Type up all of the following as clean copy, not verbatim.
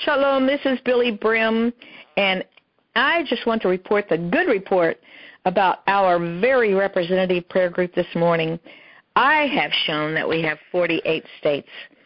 Shalom, this is Billy Brim, and I just want to report the good report about our very representative prayer group this morning. I have shown that we have 48 states.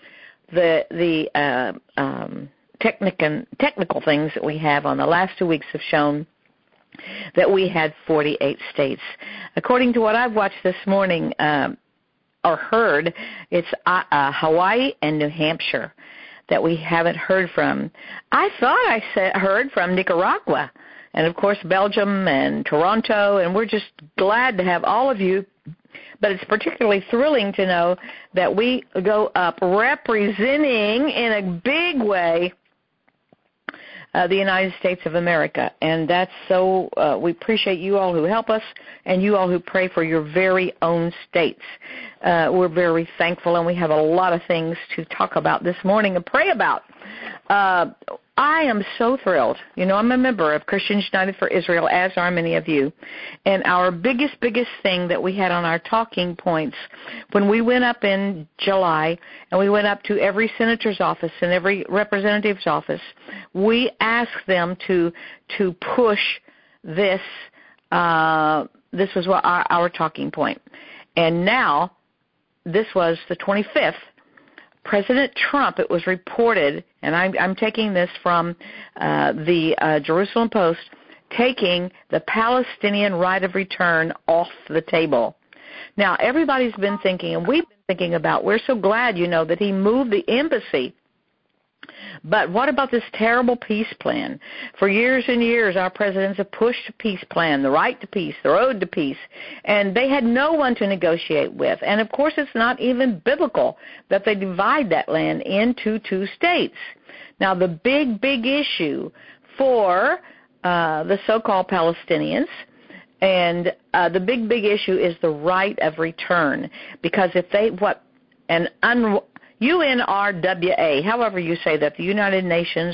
The technical things that we have on the last 2 weeks have shown that we had 48 states. According to what I've watched this morning or heard, it's Hawaii and New Hampshire that we haven't heard from. I thought I heard from Nicaragua and, of course, Belgium and Toronto, and we're just glad to have all of you. But it's particularly thrilling to know that we go up representing in a big way the United States of America. And that's so, we appreciate you all who help us and you all who pray for your very own states. We're very thankful, and we have a lot of things to talk about this morning and pray about. I am so thrilled. You know, I'm a member of Christians United for Israel, as are many of you. And our biggest thing that we had on our talking points when we went up in July and we went up to every senator's office and every representative's office, we asked them to push this. This was what our talking point. And now, this was the 25th. President Trump, it was reported, and I'm taking this from the Jerusalem Post, taking the Palestinian right of return off the table. Now, everybody's been thinking, and we've been thinking about, we're so glad, you know, that he moved the embassy. But what about this terrible peace plan? For years and years, our presidents have pushed a peace plan, the right to peace, the road to peace, and they had no one to negotiate with. And, of course, it's not even biblical that they divide that land into two states. Now, the big issue for the so-called Palestinians, and the big issue is the right of return, because if they, UNRWA, however you say that, the United Nations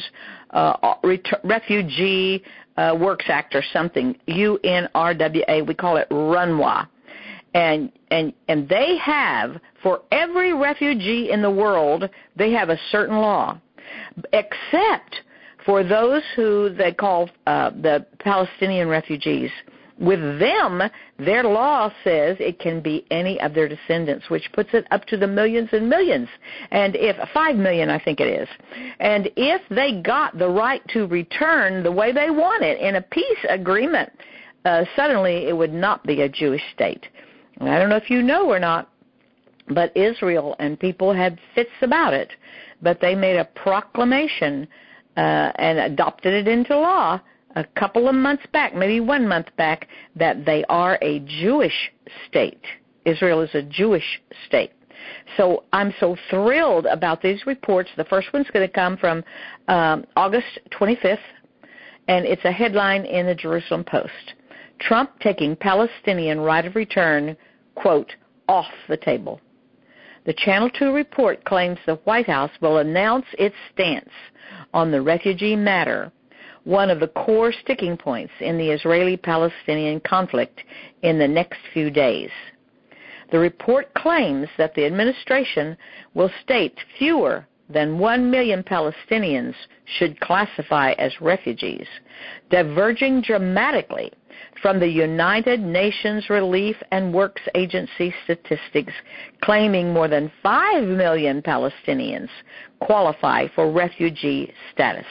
Refugee Works Act or something, UNRWA, we call it RUNWA. And they have, for every refugee in the world, they have a certain law, except for those who they call the Palestinian refugees. With them, their law says it can be any of their descendants, which puts it up to the millions and millions. And if 5 million, I think it is. And if they got the right to return the way they want it in a peace agreement, suddenly it would not be a Jewish state. And I don't know if you know or not, but Israel and people had fits about it. But they made a proclamation and adopted it into law a couple of months back, maybe 1 month back, that they are a Jewish state. Israel is a Jewish state. So I'm so thrilled about these reports. The first one's going to come from August 25th, and it's a headline in the Jerusalem Post. Trump taking Palestinian right of return, quote, off the table. The Channel 2 report claims the White House will announce its stance on the refugee matter, one of the core sticking points in the Israeli-Palestinian conflict, in the next few days. The report claims that the administration will state fewer than 1 million Palestinians should classify as refugees, diverging dramatically from the United Nations Relief and Works Agency statistics claiming more than 5 million Palestinians qualify for refugee status.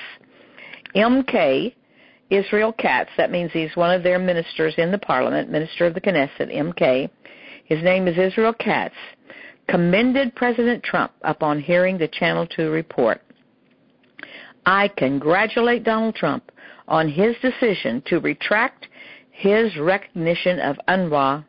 MK, Israel Katz, that means he's one of their ministers in the parliament, minister of the Knesset, MK. His name is Israel Katz, commended President Trump upon hearing the Channel 2 report. I congratulate Donald Trump on his decision to retract his recognition of UNRWA's,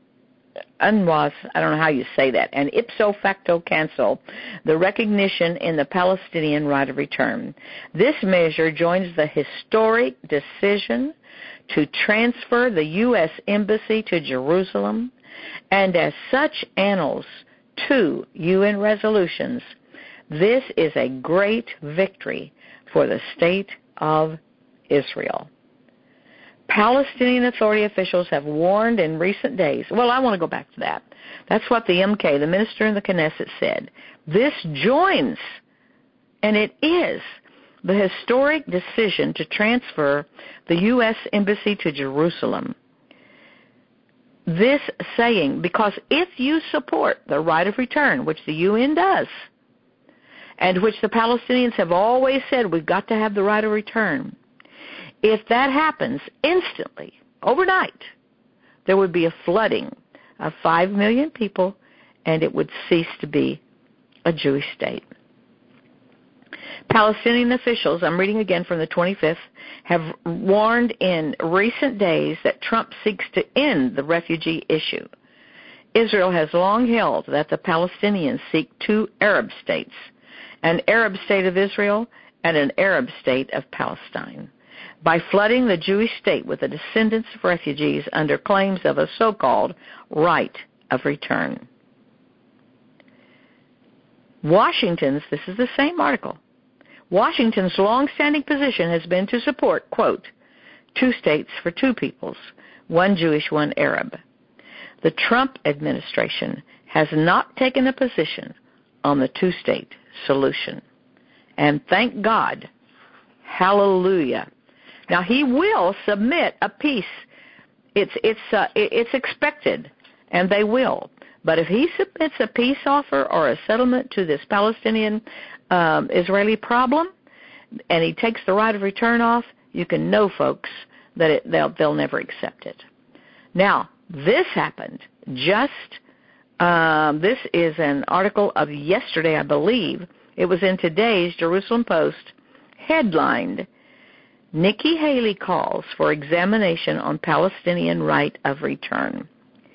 I don't know how you say that, and ipso facto cancel the recognition in the Palestinian right of return. This measure joins the historic decision to transfer the U.S. Embassy to Jerusalem, and as such annals 2 UN resolutions. This is a great victory for the state of Israel. Palestinian Authority officials have warned in recent days. Well, I want to go back to that. That's what the MK, the minister in the Knesset, said. This joins, and it is, the historic decision to transfer the U.S. Embassy to Jerusalem. This saying, because if you support the right of return, which the UN does, and which the Palestinians have always said we've got to have the right of return, if that happens instantly, overnight, there would be a flooding of 5 million people, and it would cease to be a Jewish state. Palestinian officials, I'm reading again from the 25th, have warned in recent days that Trump seeks to end the refugee issue. Israel has long held that the Palestinians seek two Arab states, an Arab state of Israel and an Arab state of Palestine, by flooding the Jewish state with the descendants of refugees under claims of a so-called right of return. Washington's, this is the same article, Washington's long-standing position has been to support, quote, two states for two peoples, one Jewish, one Arab. The Trump administration has not taken a position on the two-state solution. And thank God, hallelujah. Now, he will submit a peace. It's expected, and they will. But if he submits a peace offer or a settlement to this Palestinian-Israeli problem, and he takes the right of return off, you can know, folks, that they'll never accept it. Now, this happened just, this is an article of yesterday, I believe. It was in today's Jerusalem Post, headlined, Nikki Haley calls for examination on Palestinian right of return.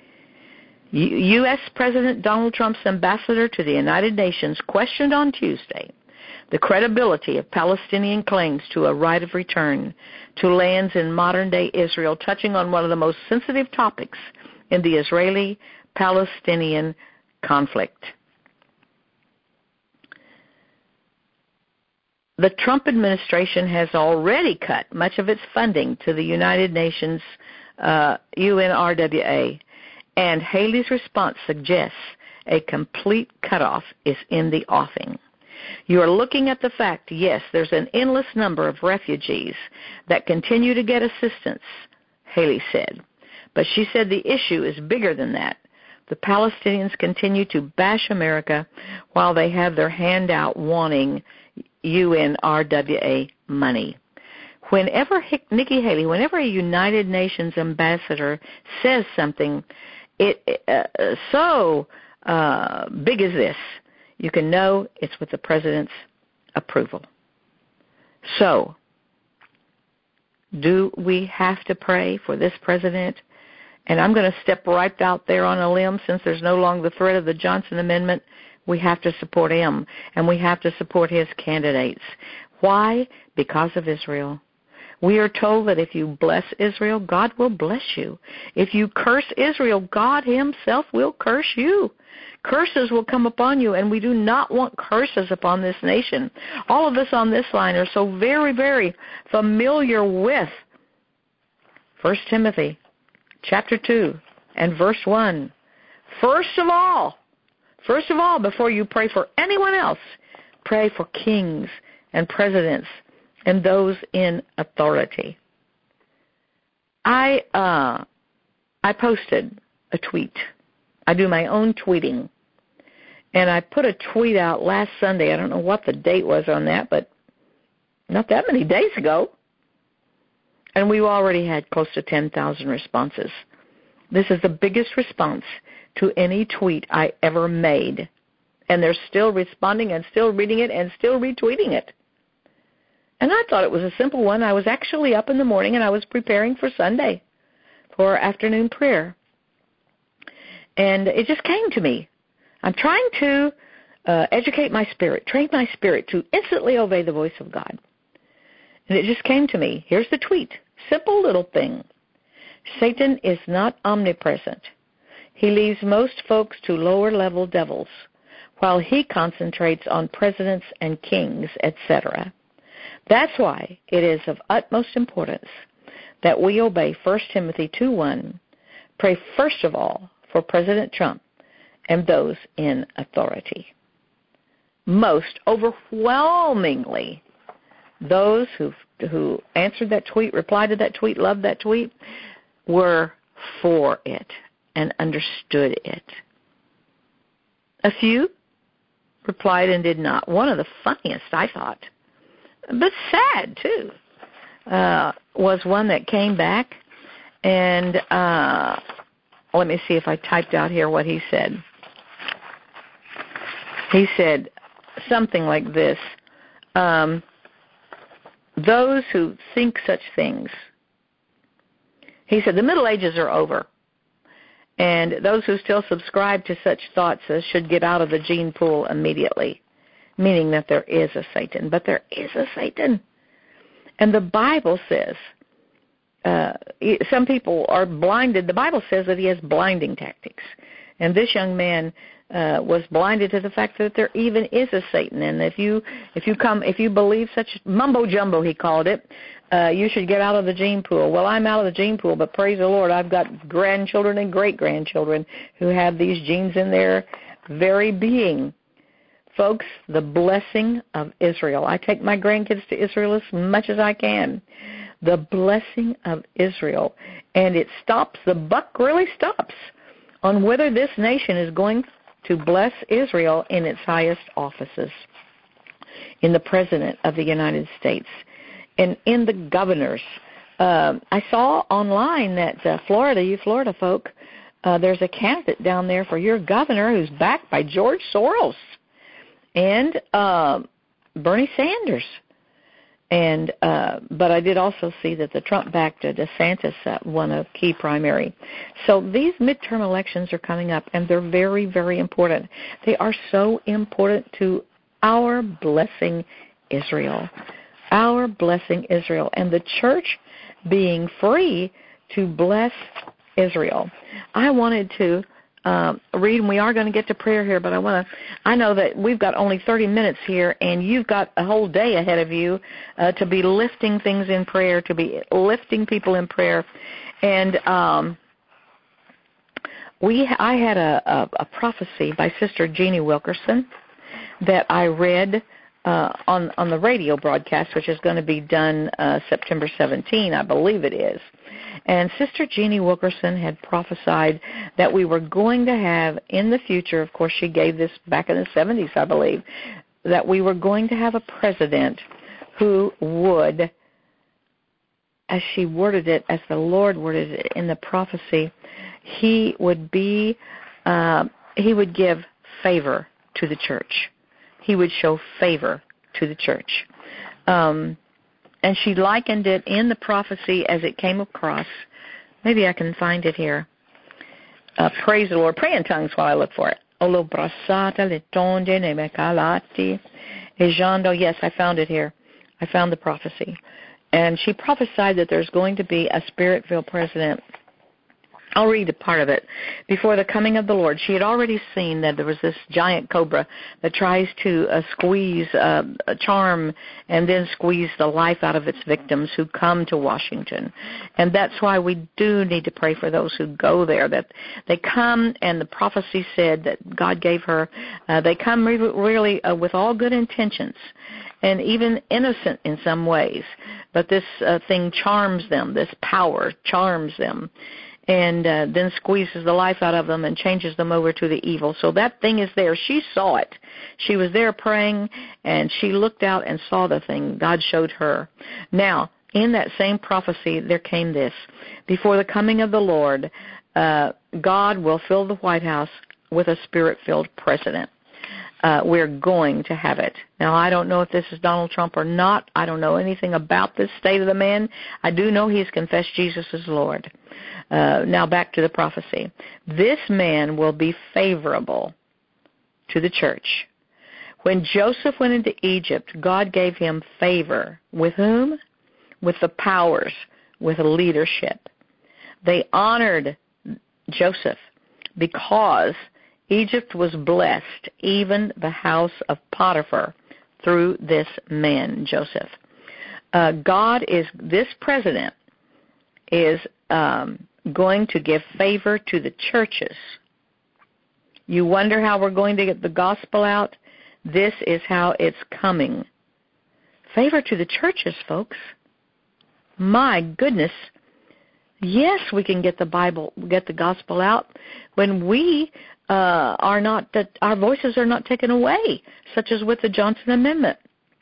U.S. President Donald Trump's ambassador to the United Nations questioned on Tuesday the credibility of Palestinian claims to a right of return to lands in modern-day Israel, touching on one of the most sensitive topics in the Israeli-Palestinian conflict. The Trump administration has already cut much of its funding to the United Nations UNRWA, and Haley's response suggests a complete cutoff is in the offing. You are looking at the fact, yes, there's an endless number of refugees that continue to get assistance, Haley said. But she said the issue is bigger than that. The Palestinians continue to bash America while they have their hand out wanting UNRWA money. Whenever Nikki Haley, whenever a United Nations ambassador says something so big as this, you can know it's with the president's approval. So, do we have to pray for this president? And I'm going to step right out there on a limb, since there's no longer the threat of the Johnson Amendment. We have to support him, and we have to support his candidates. Why? Because of Israel. We are told that if you bless Israel, God will bless you. If you curse Israel, God himself will curse you. Curses will come upon you, and we do not want curses upon this nation. All of us on this line are so very, very familiar with 1 Timothy chapter 2 and verse 1. First of all, before you pray for anyone else, pray for kings and presidents and those in authority. I posted a tweet. I do my own tweeting. And I put a tweet out last Sunday. I don't know what the date was on that, but not that many days ago. And we already had close to 10,000 responses. This is the biggest response to any tweet I ever made. And they're still responding and still reading it and still retweeting it. And I thought it was a simple one. I was actually up in the morning and I was preparing for Sunday for afternoon prayer. And it just came to me. I'm trying to educate my spirit, train my spirit to instantly obey the voice of God. And it just came to me. Here's the tweet. Simple little thing. Satan is not omnipresent. He leaves most folks to lower-level devils, while he concentrates on presidents and kings, etc. That's why it is of utmost importance that we obey 1 Timothy 2:1. Pray first of all for President Trump and those in authority. Most overwhelmingly, those who answered that tweet, replied to that tweet, loved that tweet, were for it and understood it. A few replied and did not. One of the funniest, I thought, but sad too, was one that came back and let me see if I typed out here what he said. He said something like this: those who think such things, he said, the Middle Ages are over, and those who still subscribe to such thoughts should get out of the gene pool immediately, meaning that there is a Satan. But there is a Satan. And the Bible says, some people are blinded. The Bible says that he has blinding tactics. And this young man was blinded to the fact that there even is a Satan. And if you believe such mumbo jumbo, he called it, you should get out of the gene pool. Well, I'm out of the gene pool, but praise the Lord, I've got grandchildren and great-grandchildren who have these genes in their very being. Folks, the blessing of Israel. I take my grandkids to Israel as much as I can. The blessing of Israel. And it stops, the buck really stops on whether this nation is going to bless Israel in its highest offices, in the President of the United States, and in the governors. I saw online that Florida, you Florida folk, there's a candidate down there for your governor who's backed by George Soros and Bernie Sanders. And but I did also see that the Trump-backed DeSantis won a key primary. So these midterm elections are coming up, and they're very, very important. They are so important to our blessing Israel, our blessing Israel, and the church being free to bless Israel. I wanted to read, and we are going to get to prayer here, but I know that we've got only 30 minutes here, and you've got a whole day ahead of you to be lifting things in prayer, to be lifting people in prayer. And I had a prophecy by Sister Jeannie Wilkerson that I read on the radio broadcast, which is going to be done September 17, I believe it is. And Sister Jeannie Wilkerson had prophesied that we were going to have in the future, of course she gave this back in the 70s, I believe, that we were going to have a president who would, as she worded it, as the Lord worded it in the prophecy, he would give favor to the church. He would show favor to the church. And she likened it in the prophecy as it came across. Maybe I can find it here. Praise the Lord. Pray in tongues while I look for it. Yes, I found it here. I found the prophecy. And she prophesied that there's going to be a Spirit-filled president. I'll read a part of it. Before the coming of the Lord, she had already seen that there was this giant cobra that tries to squeeze, charm, and then squeeze the life out of its victims who come to Washington. And that's why we do need to pray for those who go there, that they come, and the prophecy said that God gave her, they come really with all good intentions and even innocent in some ways. But this thing charms them, this power charms them, and then squeezes the life out of them and changes them over to the evil. So that thing is there. She saw it. She was there praying, and she looked out and saw the thing. God showed her. Now, in that same prophecy, there came this. Before the coming of the Lord, God will fill the White House with a Spirit-filled president. We're going to have it. Now, I don't know if this is Donald Trump or not. I don't know anything about this state of the man. I do know he's confessed Jesus as Lord. Now back to the prophecy. This man will be favorable to the church. When Joseph went into Egypt, God gave him favor. With whom? With the powers, with leadership. They honored Joseph because Egypt was blessed, even the house of Potiphar, through this man, Joseph. This president is going to give favor to the churches. You wonder how we're going to get the gospel out? This is how it's coming. favor to the churches, folks. My goodness. Yes, we can get the gospel out when we are not, that our voices are not taken away, such as with the Johnson Amendment.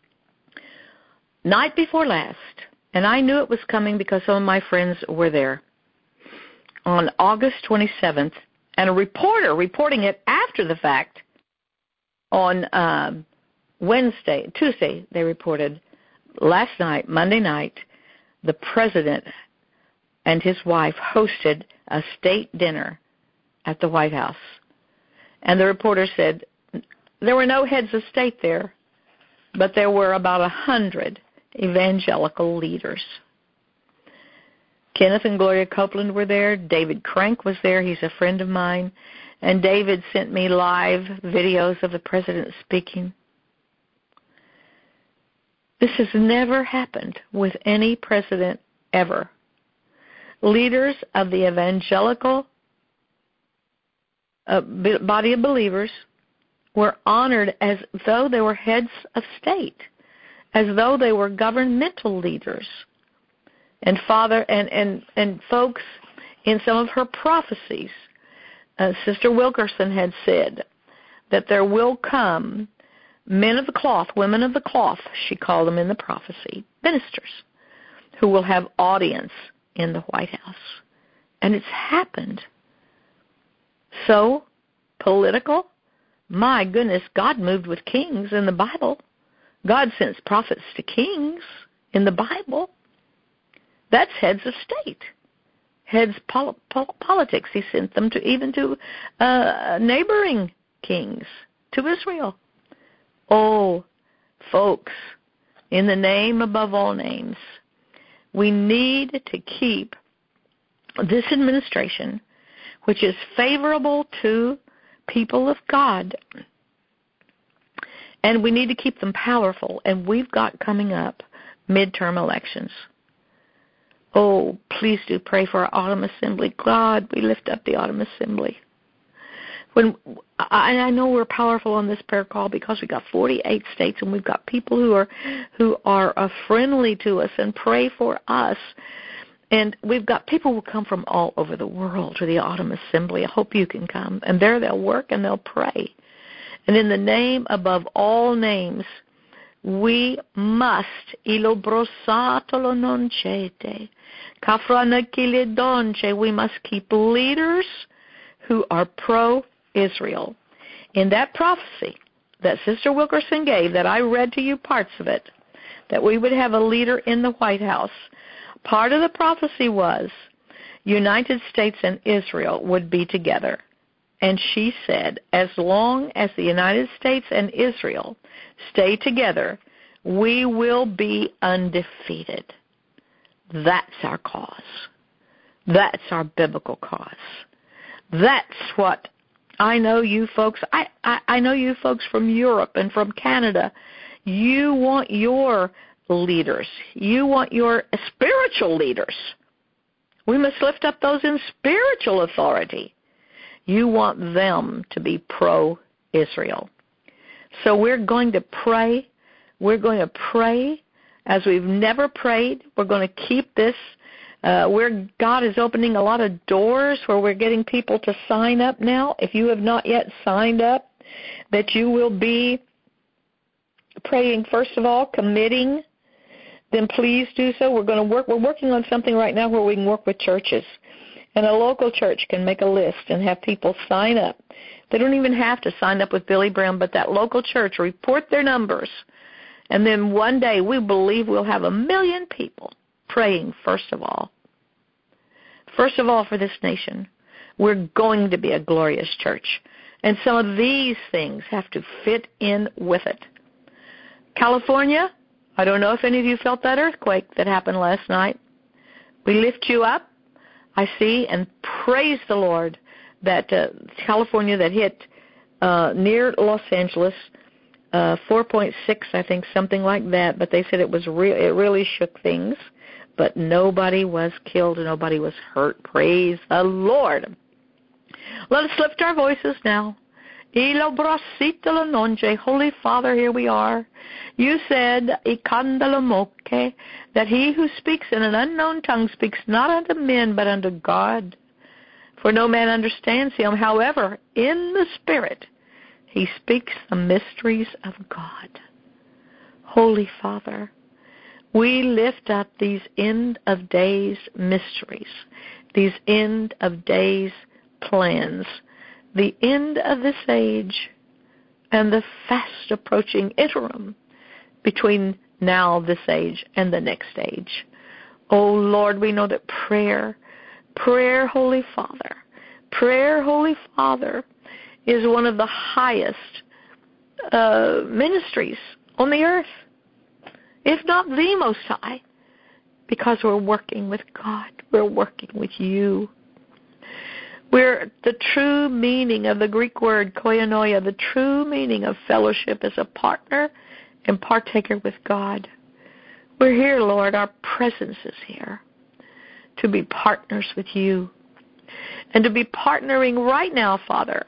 Night before last, and I knew it was coming because some of my friends were there, on August 27th, and a reporter reporting it after the fact on Tuesday, they reported last night, Monday night, the president and his wife hosted a state dinner at the White House. And the reporter said there were no heads of state there, but there were about 100 evangelical leaders. Kenneth and Gloria Copeland were there. David Crank was there. He's a friend of mine. And David sent me live videos of the president speaking. This has never happened with any president ever. Leaders of the evangelical body of believers were honored as though they were heads of state, as though they were governmental leaders. And folks, in some of her prophecies, Sister Wilkerson had said that there will come men of the cloth, women of the cloth, she called them in the prophecy, ministers, who will have audience in the White House. And it's happened. So, political, my goodness, God moved with kings in the Bible. God sends prophets to kings in the Bible. That's heads of state. Heads politics. He sent them to neighboring kings, to Israel. Oh, folks, in the name above all names, we need to keep this administration, which is favorable to people of God, and we need to keep them powerful. And we've got coming up midterm elections. Oh, please do pray for our Autumn Assembly. God, we lift up the Autumn Assembly. I know we're powerful on this prayer call because we've got 48 states, and we've got people who are friendly to us and pray for us. And we've got people who come from all over the world to the Autumn Assembly. I hope you can come. And there they'll work and they'll pray. And in the name above all names, we must, we must keep leaders who are pro-Israel. In that prophecy that Sister Wilkerson gave, that I read to you parts of it, that we would have a leader in the White House, part of the prophecy was United States and Israel would be together. And she said, as long as the United States and Israel stay together, we will be undefeated. That's our cause. That's our biblical cause. That's what I know you folks, I know you folks from Europe and from Canada. You want your leaders. You want your spiritual leaders. We must lift up those in spiritual authority. You want them to be pro-Israel. So we're going to pray. We're going to pray as we've never prayed. We're going to keep this where God is opening a lot of doors where we're getting people to sign up now. If you have not yet signed up, that you will be praying, first of all, committing, then please do so. We're working on something right now where we can work with churches. And a local church can make a list and have people sign up. They don't even have to sign up with Billy Brown, but that local church, report their numbers. And then one day we believe we'll have 1 million people praying, first of all. First of all, for this nation. We're going to be a glorious church. And some of these things have to fit in with it. California, I don't know if any of you felt that earthquake that happened last night. We lift you up. I see and praise the Lord that California that hit near Los Angeles, 4.6, I think, something like that. But they said it really shook things. But nobody was killed and nobody was hurt. Praise the Lord. Let us lift our voices now Holy Father, here we are. You said, that he who speaks in an unknown tongue speaks not unto men, but unto God. For no man understands him. However, in the Spirit, he speaks the mysteries of God. Holy Father, we lift up these end of days mysteries, these end of days plans, the end of this age, and the fast approaching interim between now, this age, and the next age. Oh, Lord, we know that prayer, Holy Father, is one of the highest ministries on the earth, if not the most high, because we're working with God. We're working with you. We're the true meaning of the Greek word koinonia, the true meaning of fellowship as a partner and partaker with God. We're here, Lord. Our presence is here to be partners with you and to be partnering right now, Father.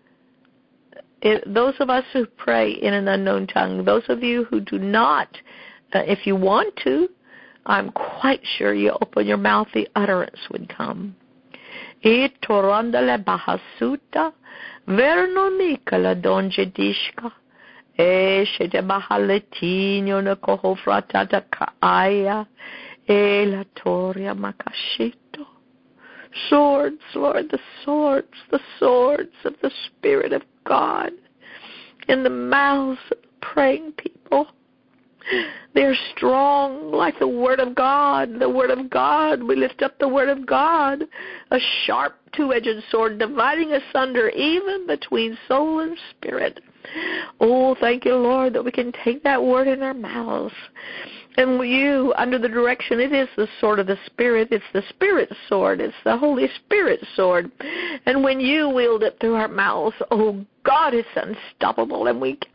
Those of us who pray in an unknown tongue, those of you who do not, if you want to, I'm quite sure you open your mouth, the utterance would come. E torandale bahasuta, vernonica la donjedishka, e shete bahaletino na kohofratata kaaya, e la toria makashito. Swords, Lord, the swords of the Spirit of God in the mouths of praying people. They're strong like the Word of God. The Word of God. We lift up the Word of God, a sharp two-edged sword dividing asunder even between soul and spirit. Oh, thank you, Lord, that we can take that Word in our mouths. And you, under the direction, it is the sword of the Spirit. It's the Spirit sword. It's the Holy Spirit sword. And when you wield it through our mouths, oh, God, it's unstoppable. And we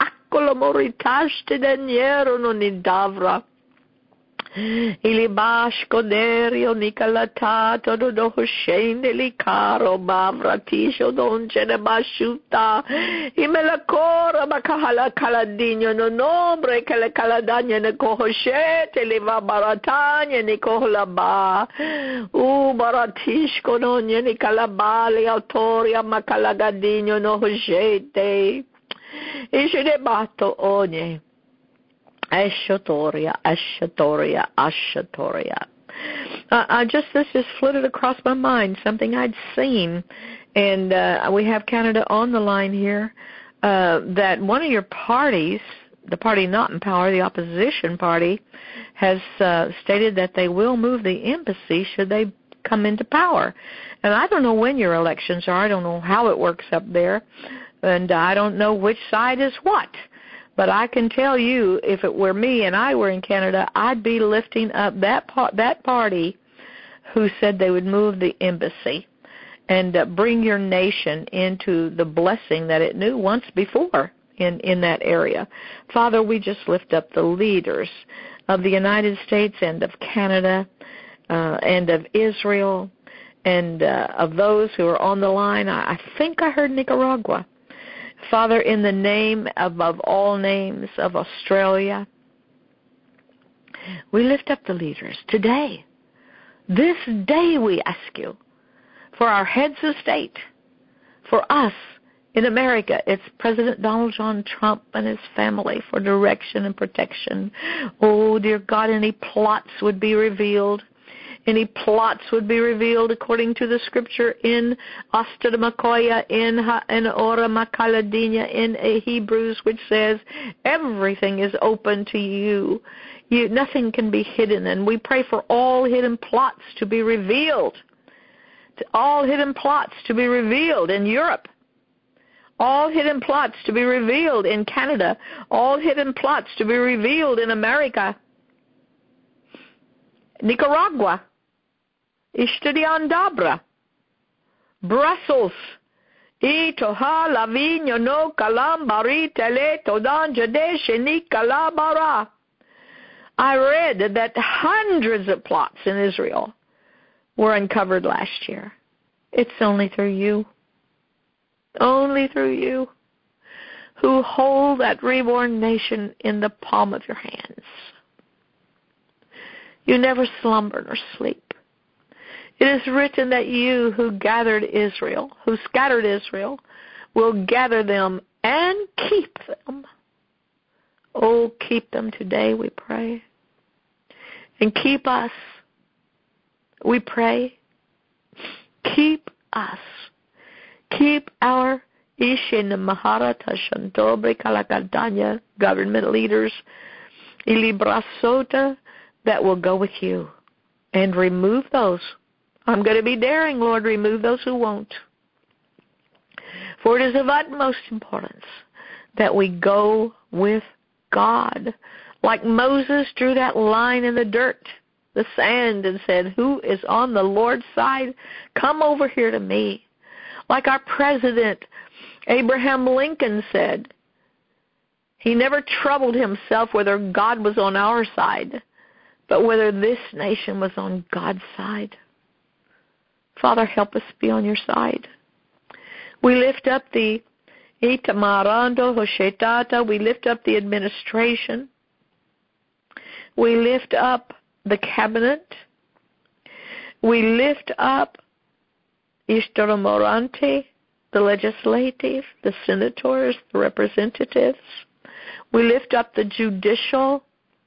Ilibash Coderio Nicolatato do Hushain Delicaro Bavratisho Don Genebashuta Imelacora Bacahala Caladino no nombre che le caladagna ne cohoshete le va baratagna ne coholaba Baratishko no ne calabali autoria macalagadino no hoshete Ishe debato ogne Ashatoria. This just flitted across my mind, something I'd seen, and we have Canada on the line here, that one of your parties, the party not in power, the opposition party, has stated that they will move the embassy should they come into power. And I don't know when your elections are. I don't know how it works up there, and I don't know which side is what. But I can tell you, if it were me and I were in Canada, I'd be lifting up that party who said they would move the embassy and bring your nation into the blessing that it knew once before in that area. Father, we just lift up the leaders of the United States and of Canada and of Israel and of those who are on the line. I think I heard Nicaragua. Father, in the name above all names of Australia, we lift up the leaders today. This day we ask you for our heads of state, for us in America. It's President Donald John Trump and his family for direction and protection. Oh, dear God, any plots would be revealed. Any plots would be revealed according to the scripture in Ostadamakoya, in Ora Makaladinya, in Hebrews, which says everything is open to you. Nothing can be hidden, and we pray for all hidden plots to be revealed. All hidden plots to be revealed in Europe. All hidden plots to be revealed in Canada. All hidden plots to be revealed in America. Nicaragua. Istediandabra, Brussels, Itoha, Lavigno, no, Calambari, Tele, Todan, Jadesh, Ni Calabara. I read that hundreds of plots in Israel were uncovered last year. It's only through you. Only through you. who hold that reborn nation in the palm of your hands. You never slumber nor sleep. It is written that you who scattered Israel, will gather them and keep them. Oh, keep them today, we pray. And keep us, we pray. Keep us. Keep our government leaders, that will go with you. And remove those. I'm going to be daring, Lord, remove those who won't. For it is of utmost importance that we go with God. Like Moses drew that line in the dirt, the sand, and said, who is on the Lord's side? Come over here to me. Like our president, Abraham Lincoln, said, he never troubled himself whether God was on our side, but whether this nation was on God's side. Father, help us be on your side. We lift up the Itamarando Hoshetata. We lift up the administration. We lift up the cabinet. We lift up Ishtaramorante, the legislative, the senators, the representatives. We lift up the judicial.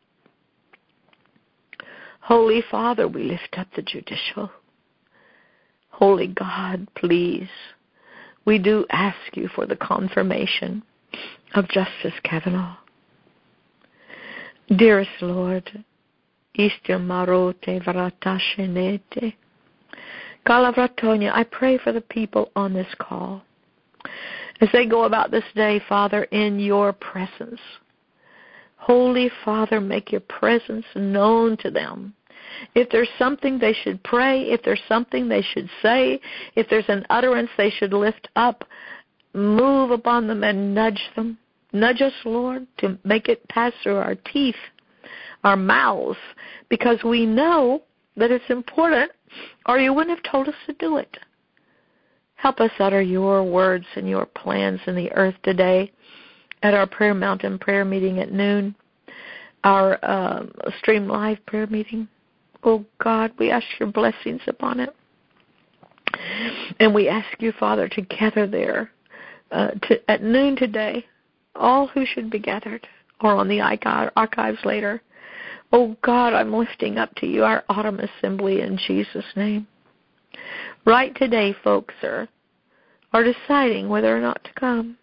Holy Father, we lift up the judicial. Holy God, please, we do ask you for the confirmation of Justice Kavanaugh. Dearest Lord, Marote Vratashenete, Kalavratonia, I pray for the people on this call as they go about this day, Father, in your presence. Holy Father, make your presence known to them. If there's something they should pray, if there's something they should say, if there's an utterance they should lift up, move upon them and nudge them. Nudge us, Lord, to make it pass through our teeth, our mouths, because we know that it's important, or you wouldn't have told us to do it. Help us utter your words and your plans in the earth today at our Prayer Mountain prayer meeting at noon, our Stream Live prayer meeting. Oh, God, we ask your blessings upon it. And we ask you, Father, to gather there at noon today, all who should be gathered, or on the archives later. Oh, God, I'm lifting up to you our autumn assembly in Jesus' name. Right today, folks are deciding whether or not to come.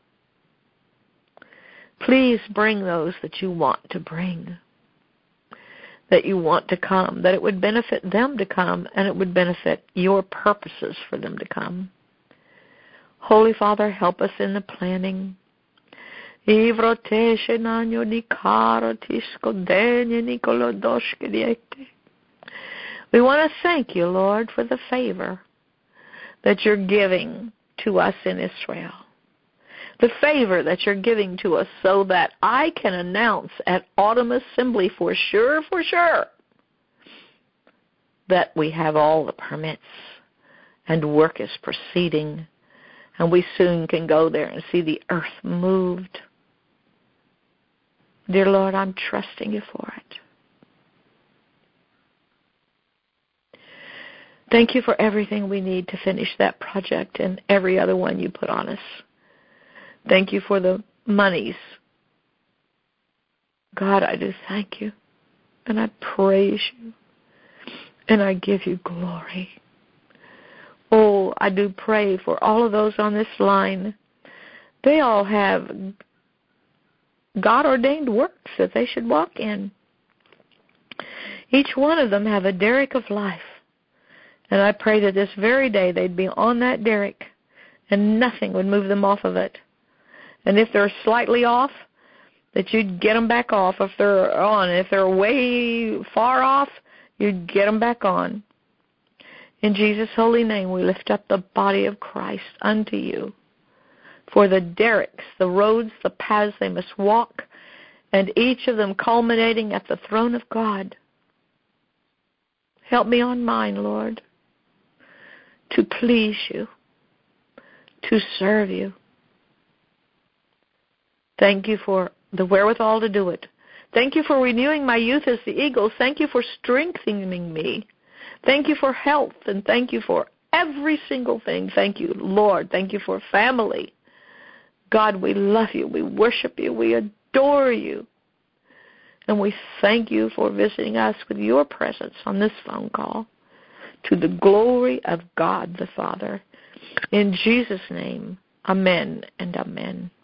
Please bring those that you want to bring, that you want to come, that it would benefit them to come, and it would benefit your purposes for them to come. Holy Father, help us in the planning. We want to thank you, Lord, for the favor that you're giving to us in Israel. The favor that you're giving to us so that I can announce at Autumn Assembly for sure, that we have all the permits and work is proceeding, and we soon can go there and see the earth moved. Dear Lord, I'm trusting you for it. Thank you for everything we need to finish that project and every other one you put on us. Thank you for the monies. God, I do thank you, and I praise you, and I give you glory. Oh, I do pray for all of those on this line. They all have God-ordained works that they should walk in. Each one of them have a derrick of life, and I pray that this very day they'd be on that derrick, and nothing would move them off of it. And if they're slightly off, that you'd get them back off if they're on. If they're way far off, you'd get them back on. In Jesus' holy name, we lift up the body of Christ unto you. For the derricks, the roads, the paths they must walk, and each of them culminating at the throne of God. Help me on mine, Lord, to please you, to serve you. Thank you for the wherewithal to do it. Thank you for renewing my youth as the eagles. Thank you for strengthening me. Thank you for health, and thank you for every single thing. Thank you, Lord. Thank you for family. God, we love you. We worship you. We adore you. And we thank you for visiting us with your presence on this phone call, to the glory of God the Father. In Jesus' name, amen and amen.